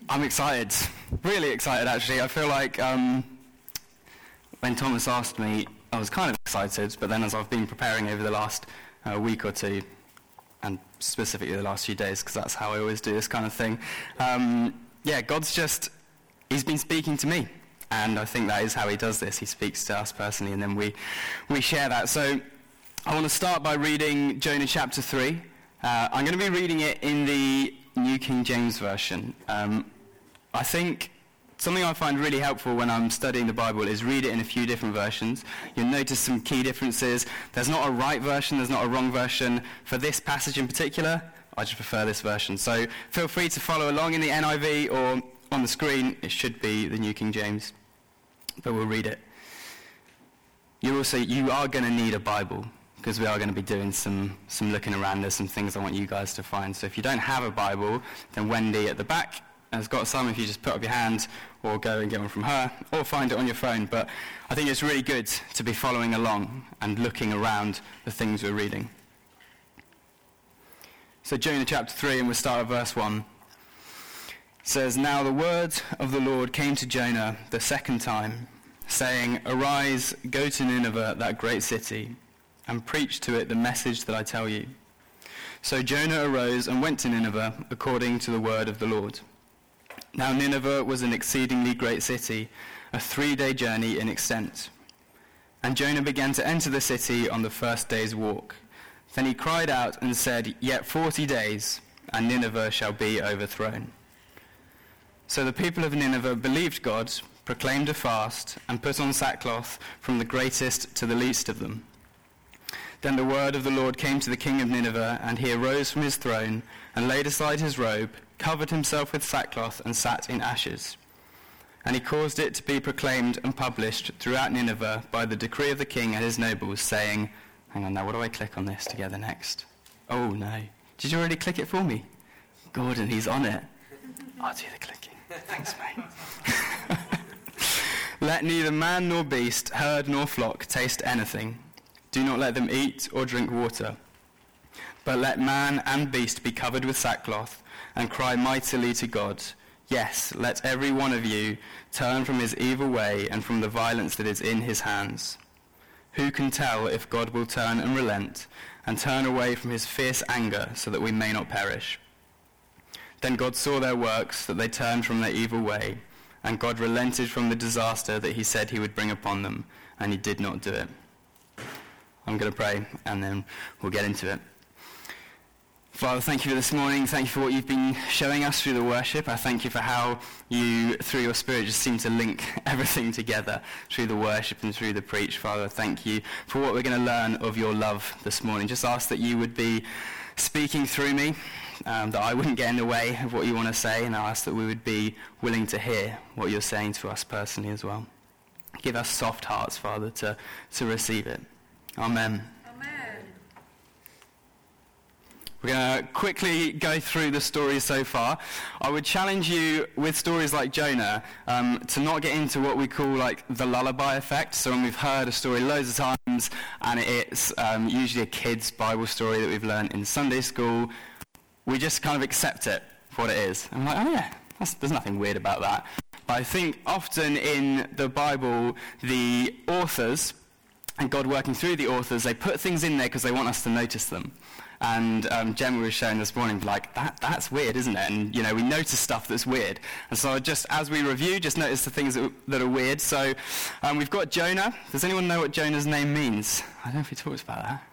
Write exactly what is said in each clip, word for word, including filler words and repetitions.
I'm excited, really excited actually. I feel like um, when Thomas asked me, I was kind of excited, but then as I've been preparing over the last uh, week or two, and specifically the last few days, because that's how I always do this kind of thing, um, yeah, God's just, he's been speaking to me, and I think that is how he does this. He speaks to us personally, and then we, we share that. So I want to start by reading Jonah chapter three. Uh, I'm going to be reading it in the New King James Version. Um, I think something I find really helpful when I'm studying the Bible is read it in a few different versions. You'll notice some key differences. There's not a right version, there's not a wrong version. For this passage in particular, I just prefer this version. So feel free to follow along in the N I V or on the screen. It should be the New King James, but we'll read it. You're also, you are going to need a Bible, because we are going to be doing some, some looking around. There's some things I want you guys to find. So if you don't have a Bible, then Wendy at the back has got some. If you just put up your hand or go and get one from her, or find it on your phone. But I think it's really good to be following along and looking around the things we're reading. So Jonah chapter three, and we'll start at verse one. It says, "Now the word of the Lord came to Jonah the second time, saying, 'Arise, go to Nineveh, that great city, and preach to it the message that I tell you.' So Jonah arose and went to Nineveh according to the word of the Lord. Now Nineveh was an exceedingly great city, a three-day journey in extent. And Jonah began to enter the city on the first day's walk. Then he cried out and said, 'Yet forty days, and Nineveh shall be overthrown.' So the people of Nineveh believed God, proclaimed a fast, and put on sackcloth from the greatest to the least of them. Then the word of the Lord came to the king of Nineveh, and he arose from his throne and laid aside his robe, covered himself with sackcloth, and sat in ashes. And he caused it to be proclaimed and published throughout Nineveh by the decree of the king and his nobles, saying,'" hang on now, what do I click on this together next? Oh no. Did you already click it for me? Gordon, he's on it. I'll do the clicking. Thanks, mate. "Let neither man nor beast, herd nor flock taste anything. Do not let them eat or drink water. But let man and beast be covered with sackcloth, and cry mightily to God. Yes, let every one of you turn from his evil way and from the violence that is in his hands. Who can tell if God will turn and relent, and turn away from his fierce anger, so that we may not perish?' Then God saw their works, that they turned from their evil way, and God relented from the disaster that he said he would bring upon them, and he did not do it." I'm going to pray, and then we'll get into it. Father, thank you for this morning. Thank you for what you've been showing us through the worship. I thank you for how you, through your Spirit, just seem to link everything together through the worship and through the preach. Father, thank you for what we're going to learn of your love this morning. Just ask that you would be speaking through me, um, that I wouldn't get in the way of what you want to say, and I ask that we would be willing to hear what you're saying to us personally as well. Give us soft hearts, Father, to, to receive it. Amen. Amen. We're going to quickly go through the stories so far. I would challenge you with stories like Jonah um, to not get into what we call like the lullaby effect. So when we've heard a story loads of times and it's um, usually a kid's Bible story that we've learned in Sunday school, we just kind of accept it for what it is. And we're like, oh yeah, that's, there's nothing weird about that. But I think often in the Bible, the authors and God working through the authors, they put things in there because they want us to notice them. And um, Gemma was showing this morning, like, that that's weird, isn't it? And, you know, we notice stuff that's weird. And so just as we review, just notice the things that, that are weird. So um, we've got Jonah. Does anyone know what Jonah's name means? I don't know if we talked about that.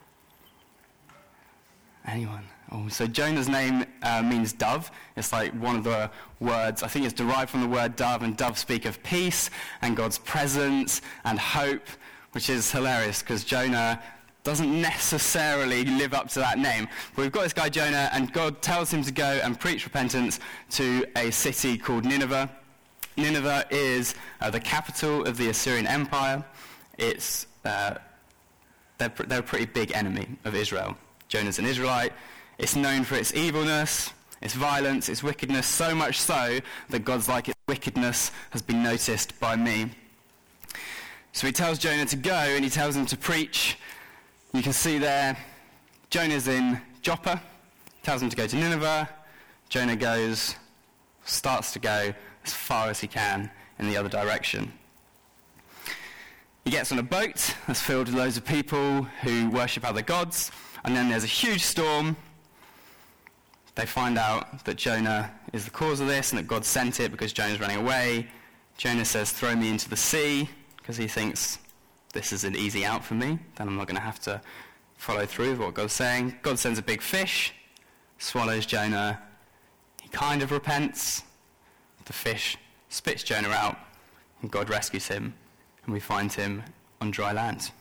Anyone? Oh, so Jonah's name uh, means dove. It's like one of the words, I think it's derived from the word dove, and doves speak of peace and God's presence and hope, which is hilarious because Jonah doesn't necessarily live up to that name. But we've got this guy Jonah, and God tells him to go and preach repentance to a city called Nineveh. Nineveh is uh, the capital of the Assyrian Empire. It's uh, they're, pr- they're a pretty big enemy of Israel. Jonah's an Israelite. It's known for its evilness, its violence, its wickedness, so much so that God's like, its wickedness has been noticed by me. So he tells Jonah to go, and he tells him to preach. You can see there, Jonah's in Joppa, tells him to go to Nineveh. Jonah goes, starts to go as far as he can in the other direction. He gets on a boat that's filled with loads of people who worship other gods, and then there's a huge storm. They find out that Jonah is the cause of this and that God sent it because Jonah's running away. Jonah says, throw me into the sea, because he thinks this is an easy out for me, then I'm not going to have to follow through with what God's saying. God sends a big fish, swallows Jonah. He kind of repents. The fish spits Jonah out, and God rescues him, and we find him on dry land.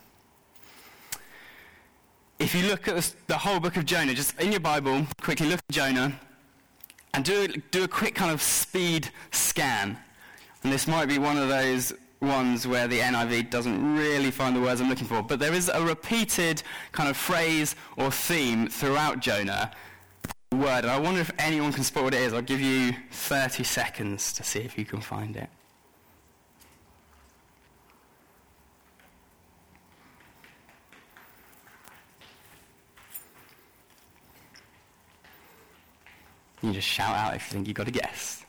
If you look at the, the whole book of Jonah, just in your Bible, quickly look at Jonah, and do, do a quick kind of speed scan. And this might be one of those ones where the N I V doesn't really find the words I'm looking for, but there is a repeated kind of phrase or theme throughout Jonah, word, and I wonder if anyone can spot what it is. I'll give you thirty seconds to see if you can find it. You just shout out if you think you've got a guess.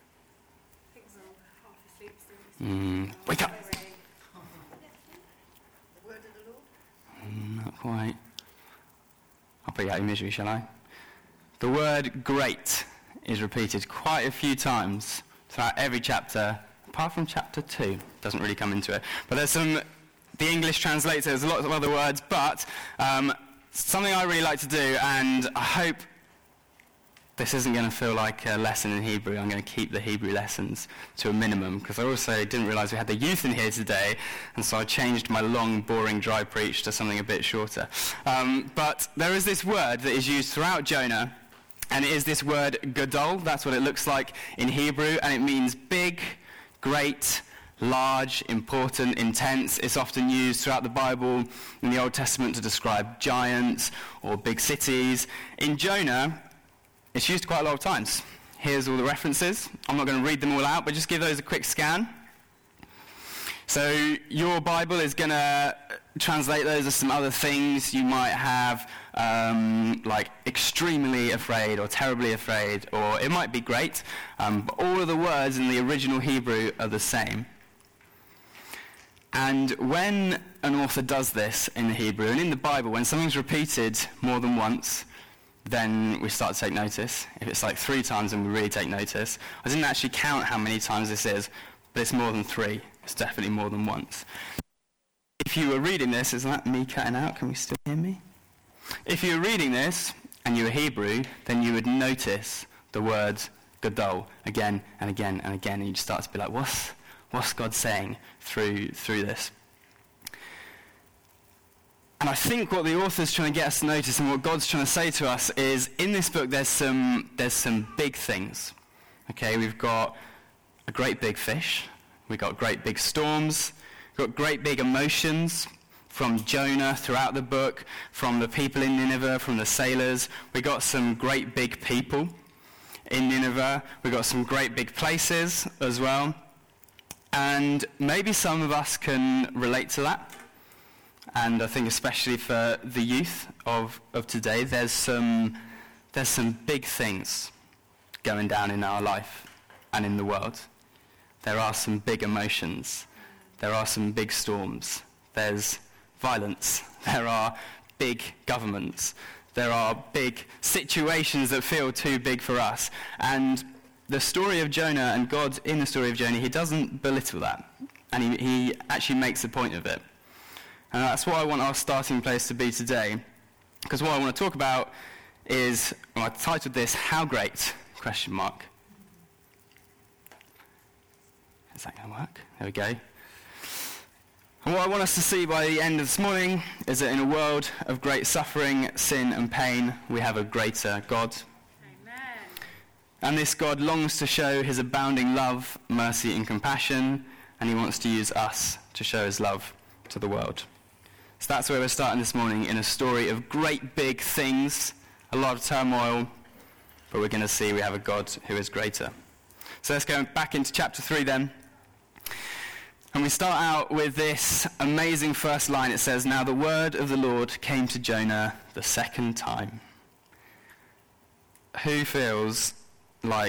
Mm, wake up! The word of the Lord? Mm, not quite. I'll put you out of your misery, shall I? The word great is repeated quite a few times throughout every chapter, apart from chapter two. Doesn't really come into it. But there's some, the English translates it, there's lots of other words, but um, something I really like to do, and I hope this isn't going to feel like a lesson in Hebrew. I'm going to keep the Hebrew lessons to a minimum, because I also didn't realise we had the youth in here today, and so I changed my long, boring, dry preach to something a bit shorter. Um, but there is this word that is used throughout Jonah, and it is this word gadol. That's what it looks like in Hebrew, and it means big, great, large, important, intense. It's often used throughout the Bible in the Old Testament to describe giants or big cities. In Jonah, it's used quite a lot of times. Here's all the references. I'm not going to read them all out, but just give those a quick scan. So your Bible is going to translate those as some other things. You might have um, like extremely afraid or terribly afraid, or it might be great. Um, but all of the words in the original Hebrew are the same. And when an author does this in the Hebrew, and in the Bible, when something's repeated more than once, then we start to take notice. If it's like three times, then we really take notice. I didn't actually count how many times this is, but it's more than three. It's definitely more than once. If you were reading this, is that me cutting out? Can we still hear me? If you were reading this, and you were Hebrew, then you would notice the words gadol again and again and again, and you'd start to be like, what's, what's God saying through through this? And I think what the author's trying to get us to notice and what God's trying to say to us is, in this book there's some there's some big things. Okay, we've got a great big fish, we've got great big storms, we've got great big emotions from Jonah throughout the book, from the people in Nineveh, from the sailors. We've got some great big people in Nineveh. We've got some great big places as well. And maybe some of us can relate to that. And I think especially for the youth of, of today, there's some there's some big things going down in our life and in the world. There are some big emotions. There are some big storms. There's violence. There are big governments. There are big situations that feel too big for us. And the story of Jonah and God in the story of Jonah, he doesn't belittle that. And he, he actually makes a point of it. And that's what I want our starting place to be today. Because what I want to talk about is, well, I titled this, How Great? Question mark. Is that going to work? There we go. And what I want us to see by the end of this morning is that in a world of great suffering, sin and pain, we have a greater God. Amen. And this God longs to show his abounding love, mercy and compassion, and he wants to use us to show his love to the world. So that's where we're starting this morning, in a story of great big things, a lot of turmoil, but we're going to see we have a God who is greater. So let's go back into chapter three then. And we start out with this amazing first line. It says, "Now the word of the Lord came to Jonah the second time." Who feels like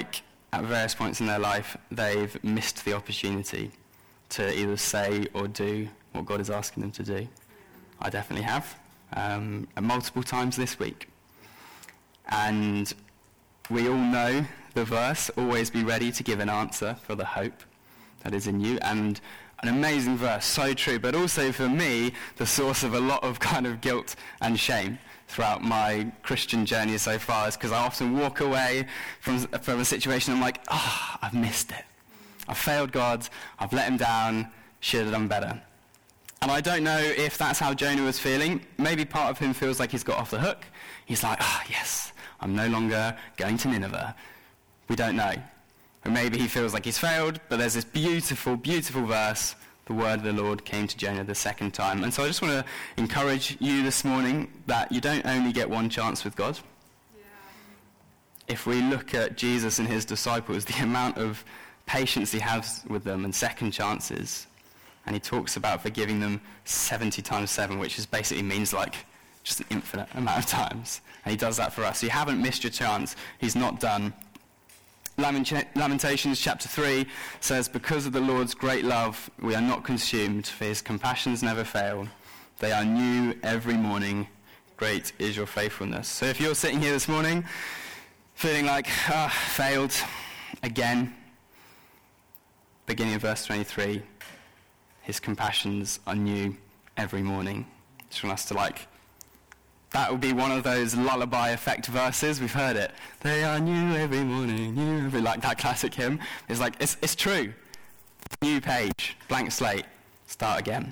at various points in their life, they've missed the opportunity to either say or do what God is asking them to do. I definitely have, um, and multiple times this week. And we all know the verse, always be ready to give an answer for the hope that is in you. And an amazing verse, so true, but also for me, the source of a lot of kind of guilt and shame throughout my Christian journey so far, is because I often walk away from, from a situation and I'm like, ah, oh, I've missed it. I've failed God, I've let him down, should have done better. And I don't know if that's how Jonah was feeling. Maybe part of him feels like he's got off the hook. He's like, ah, oh, yes, I'm no longer going to Nineveh. We don't know. Or maybe he feels like he's failed, but there's this beautiful, beautiful verse, the word of the Lord came to Jonah the second time. And so I just want to encourage you this morning that you don't only get one chance with God. Yeah. If we look at Jesus and his disciples, the amount of patience he has with them and second chances, and he talks about forgiving them seventy times seven, which is basically means like just an infinite amount of times. And he does that for us. So you haven't missed your chance. He's not done. Lamentations chapter three says, because of the Lord's great love, we are not consumed, for his compassions never fail. They are new every morning. Great is your faithfulness. So if you're sitting here this morning feeling like, ah, failed again, beginning of verse twenty-three, his compassions are new every morning. Just want us to like, that would be one of those lullaby effect verses. We've heard it. They are new every morning, new every, like that classic hymn. It's like, it's, it's true. New page, blank slate, start again.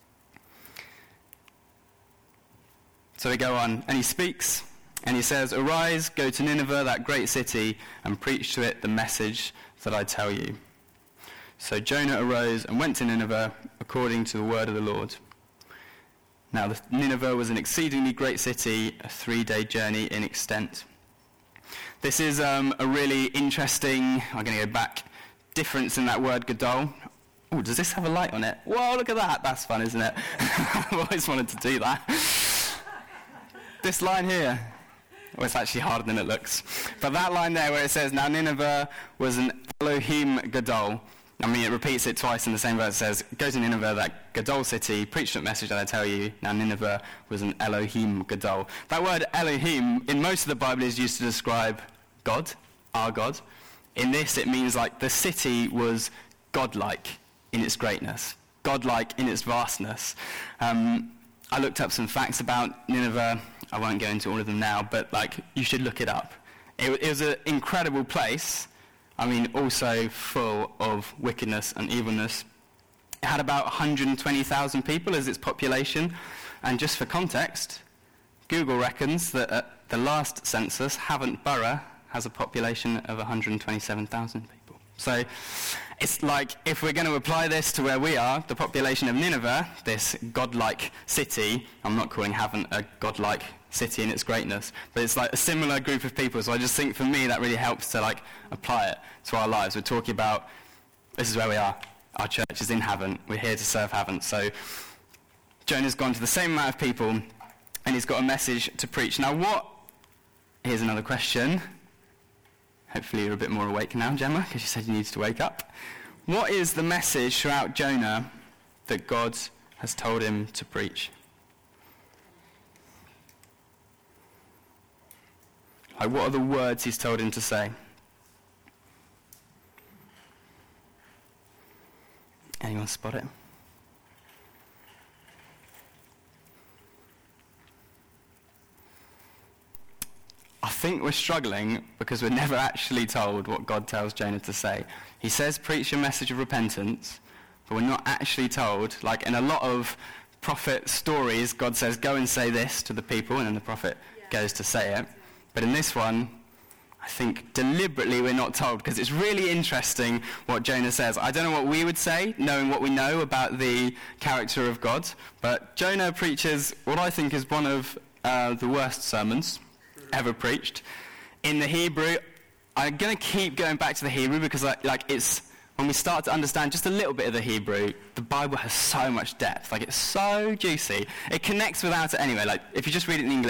So we go on, and he speaks, and he says, arise, go to Nineveh, that great city, and preach to it the message that I tell you. So Jonah arose and went to Nineveh according to the word of the Lord. Now, the Nineveh was an exceedingly great city, a three-day journey in extent. This is um, a really interesting, I'm going to go back, difference in that word gadol. Oh, does this have a light on it? Whoa, look at that. That's fun, isn't it? I've always wanted to do that. This line here, well, it's actually harder than it looks. But that line there where it says, now Nineveh was an Elohim gadol. I mean, it repeats it twice in the same verse. It says, go to Nineveh, that Gadol city, preach that message that I tell you. Now, Nineveh was an Elohim Gadol. That word Elohim, in most of the Bible, is used to describe God, our God. In this, it means like the city was godlike in its greatness, godlike in its vastness. Um, I looked up some facts about Nineveh. I won't go into all of them now, but like you should look it up. It, it was an incredible place. I mean, also full of wickedness and evilness. It had about one hundred twenty thousand people as its population. And just for context, Google reckons that at the last census, Havant Borough has a population of one hundred twenty-seven thousand people. So it's like, if we're going to apply this to where we are, the population of Nineveh, this godlike city, I'm not calling Havant a godlike city in its greatness, but it's like a similar group of people. So I just think for me that really helps to like apply it to our lives. We're talking about, this is where we are. Our church is in Havant. We're here to serve Havant. So Jonah's gone to the same amount of people and he's got a message to preach. Now what, here's another question. Hopefully you're a bit more awake now, Gemma, because you said you needed to wake up. What is the message throughout Jonah that God has told him to preach? Like, what are the words he's told him to say? Anyone spot it? I think we're struggling because we're never actually told what God tells Jonah to say. He says, preach a message of repentance, but we're not actually told. Like in a lot of prophet stories, God says, go and say this to the people, and then the prophet yeah. goes to say it. But in this one, I think deliberately we're not told, because it's really interesting what Jonah says. I don't know what we would say, knowing what we know about the character of God, but Jonah preaches what I think is one of uh, the worst sermons ever preached. In the Hebrew, I'm going to keep going back to the Hebrew because like, like it's when we start to understand just a little bit of the Hebrew, the Bible has so much depth. Like it's so juicy. It connects without it anyway. Like if you just read it in English,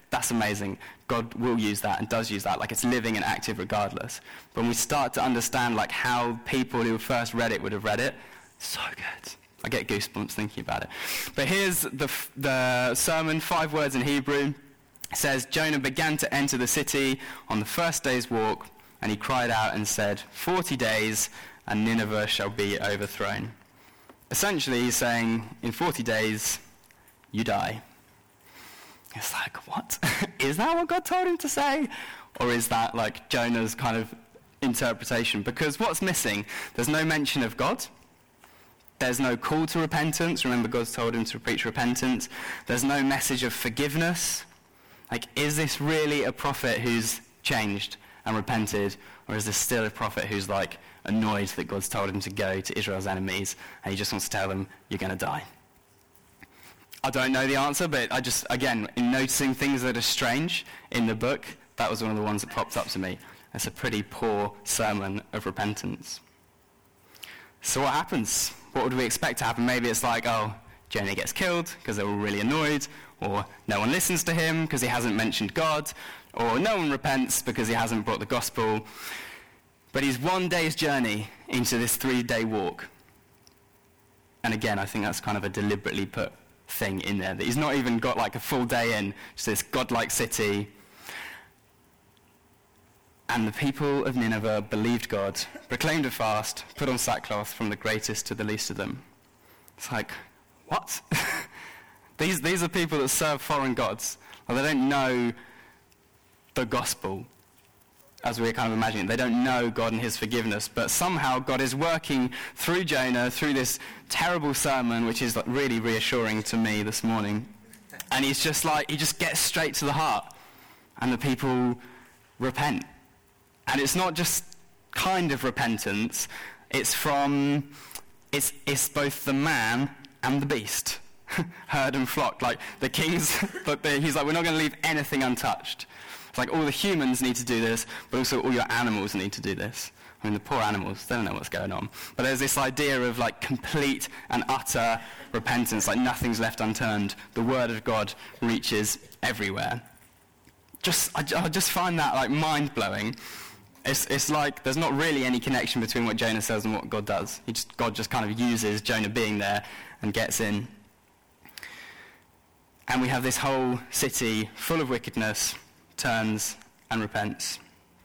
that's amazing. God will use that and does use that. Like, it's living and active regardless. But when we start to understand, like, how people who first read it would have read it, so good. I get goosebumps thinking about it. But here's the, the sermon, five words in Hebrew. It says, Jonah began to enter the city on the first day's walk, and he cried out and said, forty days, and Nineveh shall be overthrown. Essentially, he's saying, in forty days, you die. It's like, what? Is that what God told him to say? Or is that like Jonah's kind of interpretation? Because what's missing? There's no mention of God. There's no call to repentance. Remember, God's told him to preach repentance. There's no message of forgiveness. Like, is this really a prophet who's changed and repented? Or is this still a prophet who's like annoyed that God's told him to go to Israel's enemies and he just wants to tell them, you're going to die? I don't know the answer, but I just, again, in noticing things that are strange in the book, that was one of the ones that popped up to me. It's a pretty poor sermon of repentance. So what happens? What would we expect to happen? Maybe it's like, oh, Jonah gets killed because they're all really annoyed, or no one listens to him because he hasn't mentioned God, or no one repents because he hasn't brought the gospel. But he's one day's journey into this three-day walk. And again, I think that's kind of a deliberately put thing in there, that he's not even got like a full day in, just this godlike city. And the people of Nineveh believed God, proclaimed a fast, put on sackcloth from the greatest to the least of them. It's like, what? these these are people that serve foreign gods. Well, they don't know the gospel, as we're kind of imagining. They don't know God and his forgiveness, but somehow God is working through Jonah, through this terrible sermon, which is like really reassuring to me this morning. And he's just like, he just gets straight to the heart, and the people repent. And it's not just kind of repentance, it's from, it's, it's both the man and the beast, herd and flock. Like the kings, but the, he's like, we're not going to leave anything untouched. It's like all the humans need to do this, but also all your animals need to do this. I mean, the poor animals, they don't know what's going on. But there's this idea of like complete and utter repentance, like nothing's left unturned. The word of God reaches everywhere. Just, I, I just find that like mind-blowing. It's, it's like there's not really any connection between what Jonah says and what God does. He just, God just kind of uses Jonah being there and gets in. And we have this whole city full of wickedness, turns and repents.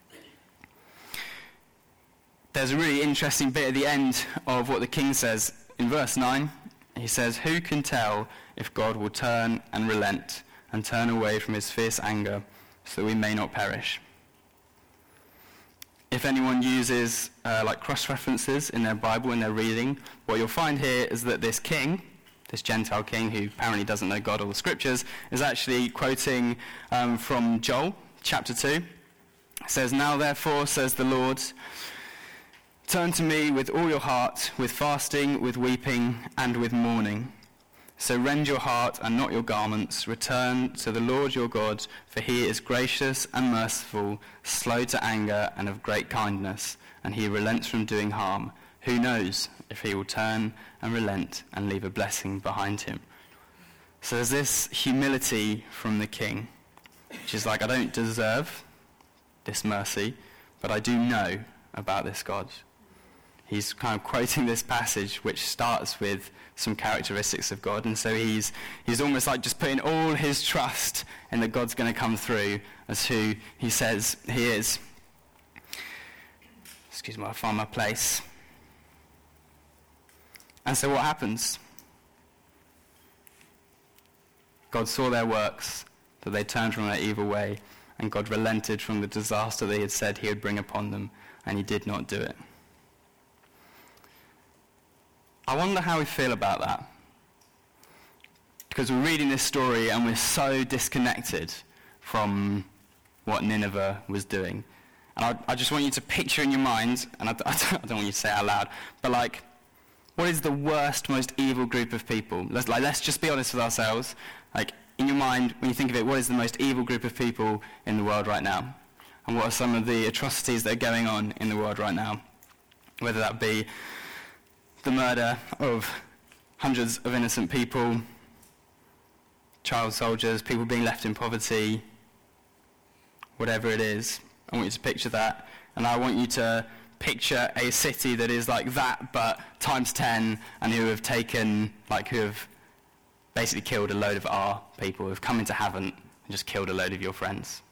There's a really interesting bit at the end of what the king says in verse nine. He says, who can tell if God will turn and relent and turn away from his fierce anger so that we may not perish? If anyone uses uh, like cross-references in their Bible, in their reading, what you'll find here is that this king, this Gentile king who apparently doesn't know God or the scriptures, is actually quoting um, from Joel chapter two. It says, now therefore, says the Lord, turn to me with all your heart, with fasting, with weeping, and with mourning. So rend your heart and not your garments. Return to the Lord your God, for he is gracious and merciful, slow to anger and of great kindness, and he relents from doing harm. Who knows if he will turn and relent and leave a blessing behind him? So there's this humility from the king, which is like, I don't deserve this mercy, but I do know about this God. He's kind of quoting this passage which starts with some characteristics of God, and so he's he's almost like just putting all his trust in that God's going to come through as who he says he is. Excuse me, I find my place. And so what happens? God saw their works, that they turned from their evil way, and God relented from the disaster that he had said he would bring upon them, and he did not do it. I wonder how we feel about that. Because we're reading this story and we're so disconnected from what Nineveh was doing. And I, I just want you to picture in your mind, and I, I, don't, I don't want you to say it out loud, but like, what is the worst, most evil group of people? Let's, like, let's just be honest with ourselves. Like, in your mind, when you think of it, what is the most evil group of people in the world right now? And what are some of the atrocities that are going on in the world right now? Whether that be the murder of hundreds of innocent people, child soldiers, people being left in poverty, whatever it is. I want you to picture that, and I want you to picture a city that is like that, but times ten, and who have taken, like who have basically killed a load of our people, who have come into heaven and just killed a load of your friends.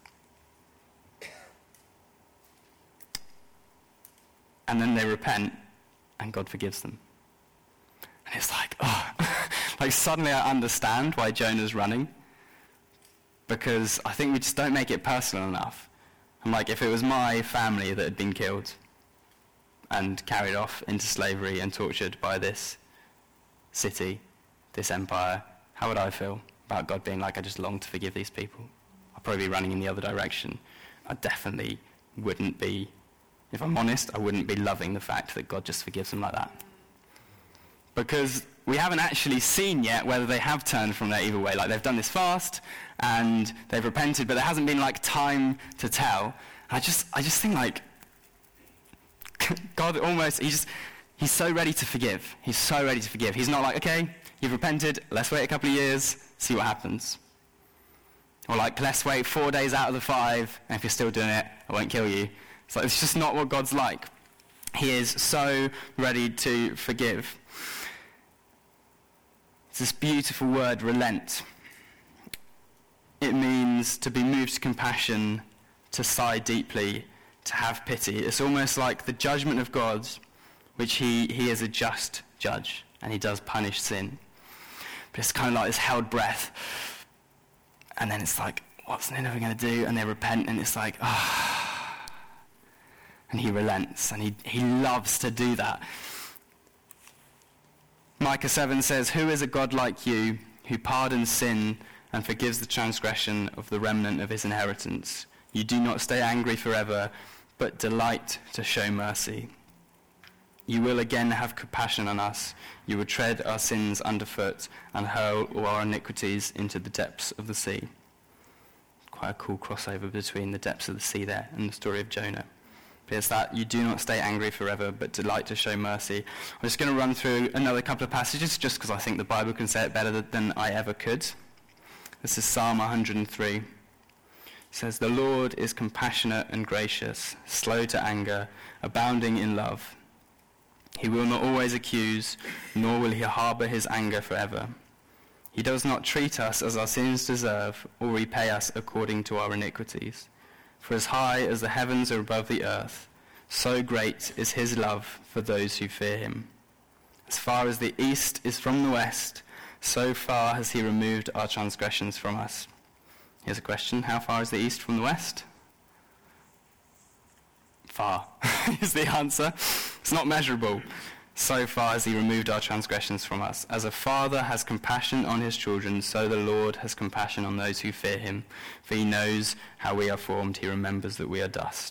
And then they repent, and God forgives them. And it's like, oh, like suddenly I understand why Jonah's running, because I think we just don't make it personal enough. And like, if it was my family that had been killed and carried off into slavery and tortured by this city, this empire, how would I feel about God being like, I just long to forgive these people? I'd probably be running in the other direction. I definitely wouldn't be, if I'm honest, I wouldn't be loving the fact that God just forgives them like that. Because we haven't actually seen yet whether they have turned from their evil way. Like, they've done this fast and they've repented, but there hasn't been like time to tell. I just, I just think like, God almost, he just, he's so ready to forgive. He's so ready to forgive. He's not like, okay, you've repented, let's wait a couple of years, see what happens. Or like, let's wait four days out of the five, and if you're still doing it, I won't kill you. It's like, it's just not what God's like. He is so ready to forgive. It's this beautiful word, relent. It means to be moved to compassion, to sigh deeply, to have pity. It's almost like the judgment of God, which he, he is a just judge, and he does punish sin. But it's kind of like this held breath. And then it's like, what's Nineveh going to do? And they repent, and it's like, ah. Oh. And he relents, and he, he loves to do that. Micah seven says, who is a God like you, who pardons sin and forgives the transgression of the remnant of his inheritance? You do not stay angry forever, but delight to show mercy. You will again have compassion on us. You will tread our sins underfoot and hurl all our iniquities into the depths of the sea. Quite a cool crossover between the depths of the sea there and the story of Jonah. But it's that you do not stay angry forever, but delight to show mercy. I'm just going to run through another couple of passages just because I think the Bible can say it better than I ever could. This is Psalm one hundred three. It says, the Lord is compassionate and gracious, slow to anger, abounding in love. He will not always accuse, nor will he harbour his anger forever. He does not treat us as our sins deserve, or repay us according to our iniquities. For as high as the heavens are above the earth, so great is his love for those who fear him. As far as the east is from the west, so far has he removed our transgressions from us. Here's a question. How far is the east from the west? Far is the answer. It's not measurable. So far has he removed our transgressions from us. As a father has compassion on his children, so the Lord has compassion on those who fear him. For he knows how we are formed. He remembers that we are dust.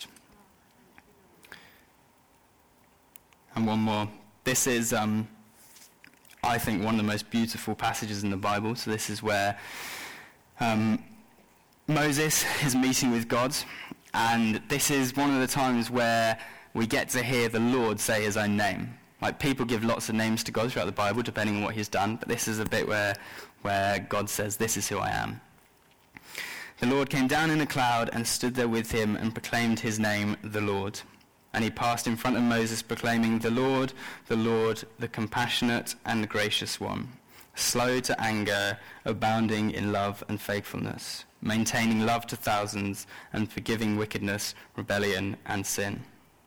And one more. This is, um, I think, one of the most beautiful passages in the Bible. So this is where um, Moses is meeting with God. And this is one of the times where we get to hear the Lord say his own name. Like, people give lots of names to God throughout the Bible, depending on what he's done, but this is a bit where, where God says, this is who I am. The Lord came down in a cloud and stood there with him and proclaimed his name, the Lord. And he passed in front of Moses, proclaiming, the Lord, the Lord, the compassionate and gracious one, slow to anger, abounding in love and faithfulness, maintaining love to thousands, and forgiving wickedness, rebellion, and sin.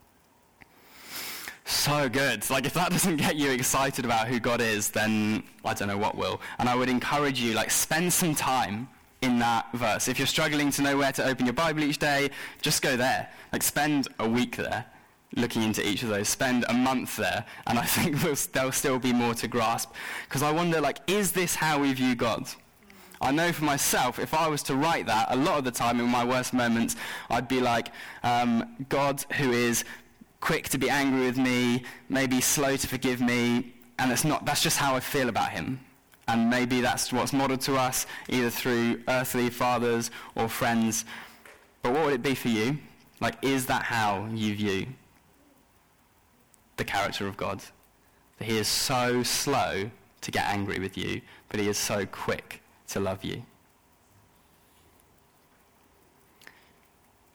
So good. Like, if that doesn't get you excited about who God is, then I don't know what will. And I would encourage you, like, spend some time in that verse. If you're struggling to know where to open your Bible each day, just go there. Like, spend a week there looking into each of those. Spend a month there, and I think there'll still be more to grasp. Because I wonder, like, is this how we view God? I know for myself, if I was to write that, a lot of the time in my worst moments, I'd be like, um, God who is quick to be angry with me, maybe slow to forgive me, and it's not, that's just how I feel about him. And maybe that's what's modeled to us, either through earthly fathers or friends. But what would it be for you? Like, is that how you view the character of God? That he is so slow to get angry with you, but he is so quick to love you.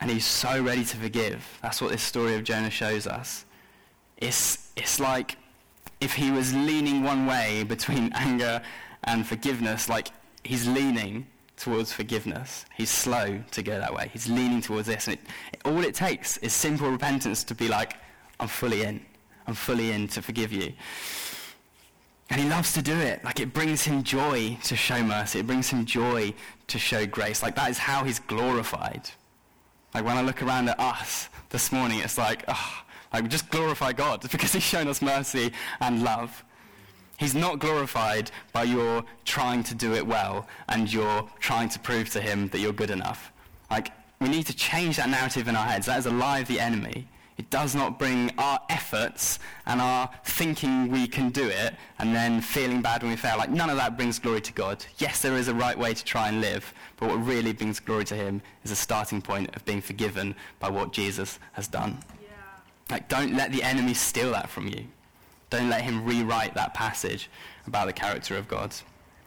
And he's so ready to forgive. That's what this story of Jonah shows us. It's, it's like if he was leaning one way between anger and forgiveness, like he's leaning towards forgiveness. He's slow to go that way. He's leaning towards this. And it, it, all it takes is simple repentance to be like, I'm fully in. I'm fully in to forgive you. And he loves to do it. Like it brings him joy to show mercy. It brings him joy to show grace. Like that is how he's glorified. Like when I look around at us this morning, it's like, oh, like we just glorify God because he's shown us mercy and love. He's not glorified by your trying to do it well and you're trying to prove to him that you're good enough. Like we need to change that narrative in our heads. That is a lie of the enemy. It does not bring our efforts and our thinking we can do it and then feeling bad when we fail. Like none of that brings glory to God. Yes, there is a right way to try and live, but what really brings glory to him is a starting point of being forgiven by what Jesus has done. Yeah. Like don't let the enemy steal that from you. Don't let him rewrite that passage about the character of God.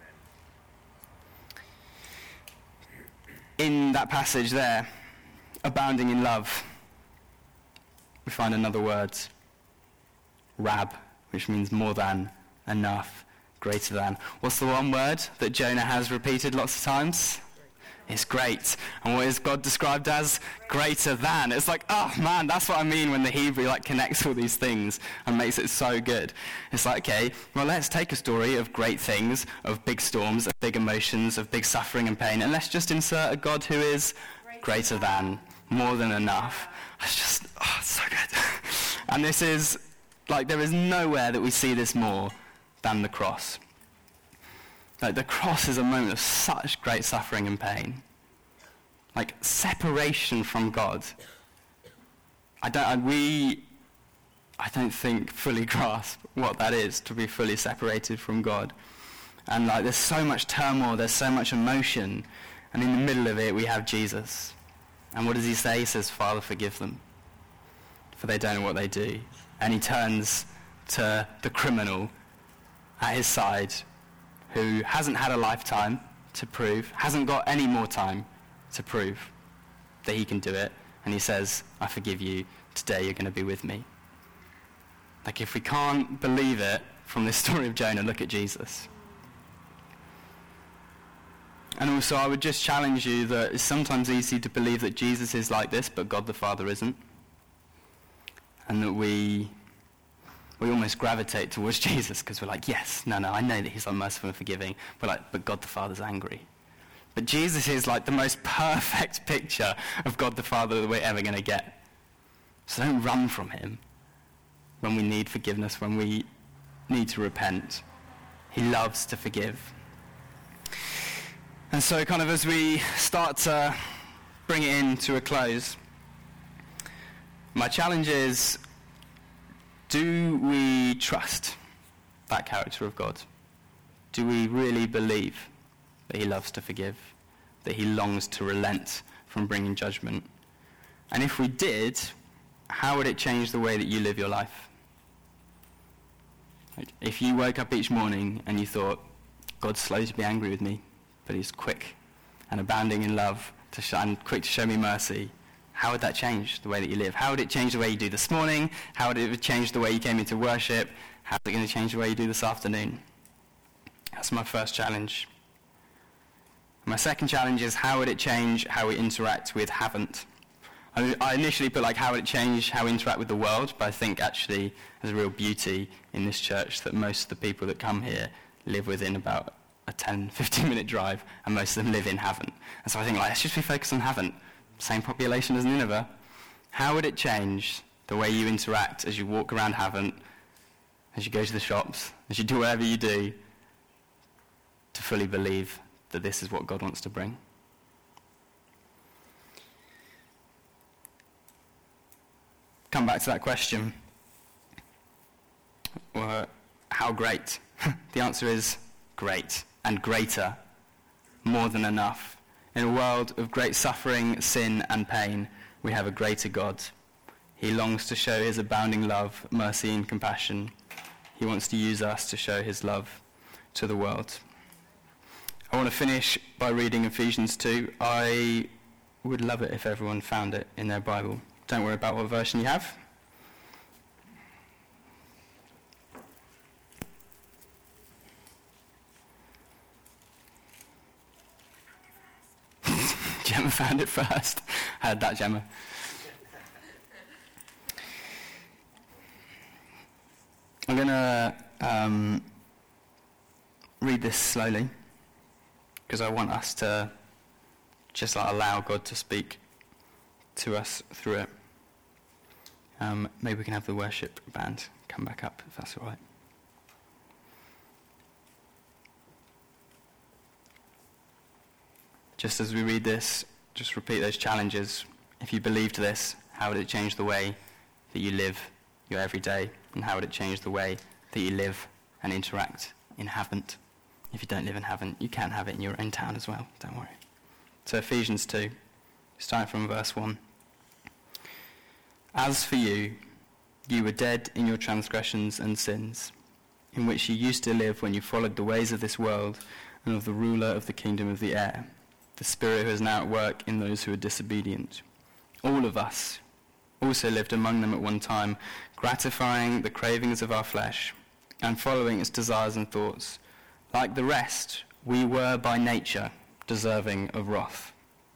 In that passage there, abounding in love, we find another word, rab, which means more than, enough, greater than. What's the one word that Jonah has repeated lots of times? It's great. And what is God described as? Greater than. It's like, oh man, that's what I mean when the Hebrew like connects all these things and makes it so good. It's like, okay, well let's take a story of great things, of big storms, of big emotions, of big suffering and pain, and let's just insert a God who is greater than, more than enough. It's just, oh, it's so good. And this is, like, there is nowhere that we see this more than the cross. Like, the cross is a moment of such great suffering and pain. Like, separation from God. I don't, I, we, I don't think fully grasp what that is, to be fully separated from God. And, like, there's so much turmoil, there's so much emotion, and in the middle of it, we have Jesus. And what does he say? He says, Father, forgive them, for they don't know what they do. And he turns to the criminal at his side, who hasn't had a lifetime to prove, hasn't got any more time to prove that he can do it. And he says, I forgive you. Today you're going to be with me. Like if we can't believe it from this story of Jonah, look at Jesus. And also I would just challenge you that it's sometimes easy to believe that Jesus is like this, but God the Father isn't. And that we we almost gravitate towards Jesus because we're like, yes, no, no, I know that he's unmerciful and forgiving. We're like, but God the Father's angry. But Jesus is like the most perfect picture of God the Father that we're ever going to get. So don't run from him when we need forgiveness, when we need to repent. He loves to forgive. And so kind of as we start to bring it in to a close, my challenge is, do we trust that character of God? Do we really believe that he loves to forgive, that he longs to relent from bringing judgment? And if we did, how would it change the way that you live your life? Like if you woke up each morning and you thought, God's slow to be angry with me, but he's quick and abounding in love to sh- and quick to show me mercy, how would that change the way that you live? How would it change the way you do this morning? How would it change the way you came into worship? How is it going to change the way you do this afternoon? That's my first challenge. My second challenge is, how would it change how we interact with haven't? I, I initially put like, how would it change how we interact with the world? But I think actually there's a real beauty in this church that most of the people that come here live within about a ten, fifteen minute drive, and most of them live in haven't. And so I think, like, let's just be focused on haven't. Same population as Nineveh. How would it change the way you interact as you walk around haven't, as you go to the shops, as you do whatever you do, to fully believe that this is what God wants to bring? Come back to that question. Well, how great? The answer is great and greater, more than enough. In a world of great suffering, sin and pain, we have a greater God. He longs to show his abounding love, mercy and compassion. He wants to use us to show his love to the world. I want to finish by reading Ephesians two. I would love it if everyone found it in their Bible. Don't worry about what version you have. Gemma found it first. Heard that, Gemma. I'm going to um, read this slowly because I want us to just like allow God to speak to us through it. Um, maybe we can have the worship band come back up, if that's all right. Just as we read this, just repeat those challenges. If you believed this, how would it change the way that you live your everyday? And how would it change the way that you live and interact in Havant? If you don't live in Havant, you can have it in your own town as well, don't worry. So Ephesians two, starting from verse one. As for you, you were dead in your transgressions and sins, in which you used to live when you followed the ways of this world and of the ruler of the kingdom of the air, the spirit who is now at work in those who are disobedient. All of us also lived among them at one time, gratifying the cravings of our flesh and following its desires and thoughts. Like the rest, we were by nature deserving of wrath.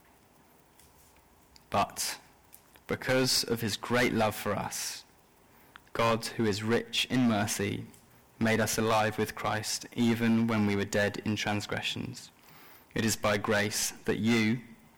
But because of his great love for us, God, who is rich in mercy, made us alive with Christ even when we were dead in transgressions. It is by grace that you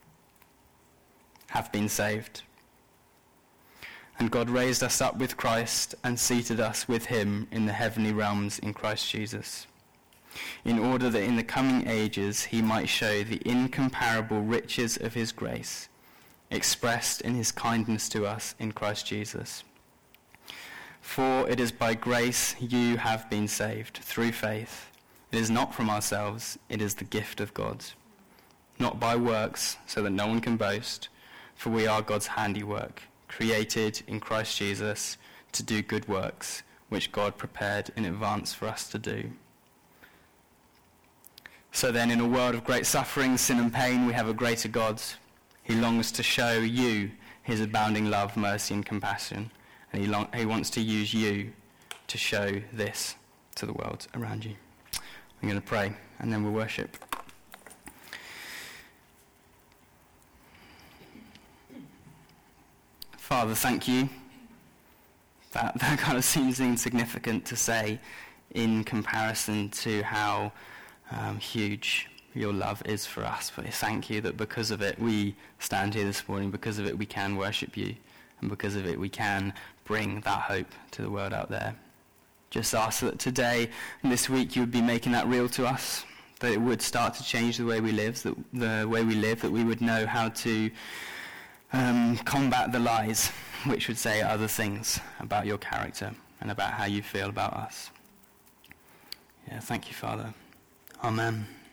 have been saved. And God raised us up with Christ and seated us with him in the heavenly realms in Christ Jesus, in order that in the coming ages he might show the incomparable riches of his grace, expressed in his kindness to us in Christ Jesus. For it is by grace you have been saved, through faith. It is not from ourselves, it is the gift of God, not by works, so that no one can boast, for we are God's handiwork, created in Christ Jesus to do good works, which God prepared in advance for us to do. So then, in a world of great suffering, sin and pain, we have a greater God. He longs to show you his abounding love, mercy and compassion, and he, long- he wants to use you to show this to the world around you. I'm going to pray, and then we'll worship. Father, thank you. That, that kind of seems insignificant to say in comparison to how um, huge your love is for us. But thank you that because of it we stand here this morning, because of it we can worship you, and because of it we can bring that hope to the world out there. Just ask that today and this week you would be making that real to us, that it would start to change the way we live, that the way we live, that we would know how to um, combat the lies which would say other things about your character and about how you feel about us. Yeah, thank you, Father. Amen.